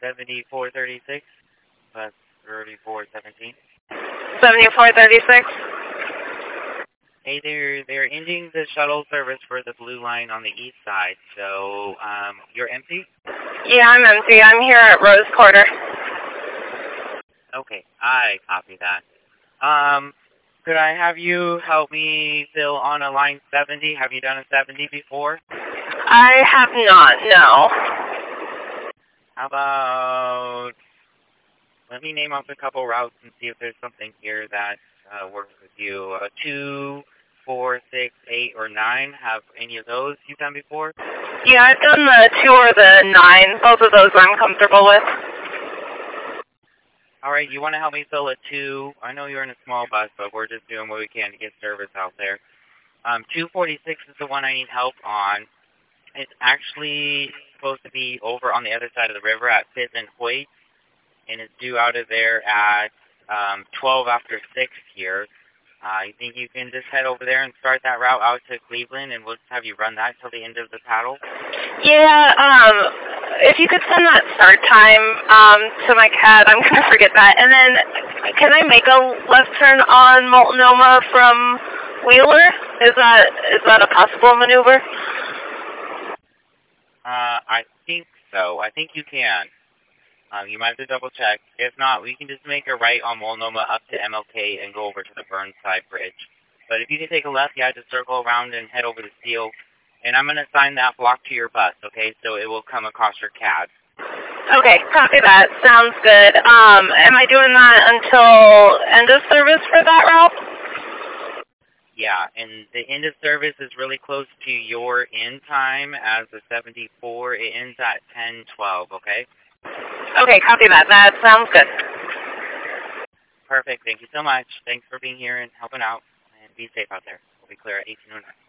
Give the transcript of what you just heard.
7436, bus 3417. 7436. Hey, they're ending the shuttle service for the Blue Line on the east side, so you're empty? Yeah, I'm empty. I'm here at Rose Quarter. Okay, I copy that. Could I have you help me fill on a line 70? Have you done a 70 before? I have not, no. How about, let me name off a couple routes and see if there's something here that works with you. 2, 4, 6, 8, or 9. Have any of those you done before? Yeah, I've done the 2 or the 9. Both of those I'm comfortable with. All right, you want to help me fill a 2? I know you're in a small bus, but we're just doing what we can to get service out there. 246 is the one I need help on. It's actually supposed to be over on the other side of the river at 5th and Hoyt, and it's due out of there at 12 after 6 here. You think you can just head over there and start that route out to Cleveland, and we'll just have you run that till the end of the paddle? Yeah, if you could send that start time to my CAD, I'm going to forget that. And then, can I make a left turn on Multnomah from Wheeler? Is that a possible maneuver? I think so. I think you can. You might have to double check. If not, we can just make a right on Multnomah up to MLK and go over to the Burnside Bridge. But if you can take a left, yeah, just circle around and head over to Steele. And I'm going to assign that block to your bus, okay? So it will come across your CAD. Okay, copy that. Sounds good. Am I doing that until end of service for that route? Yeah, and the end of service is really close to your end time as the 74. It ends at 10:12, okay? Okay, copy that. That sounds good. Perfect. Thank you so much. Thanks for being here and helping out. And be safe out there. We'll be clear at 1809.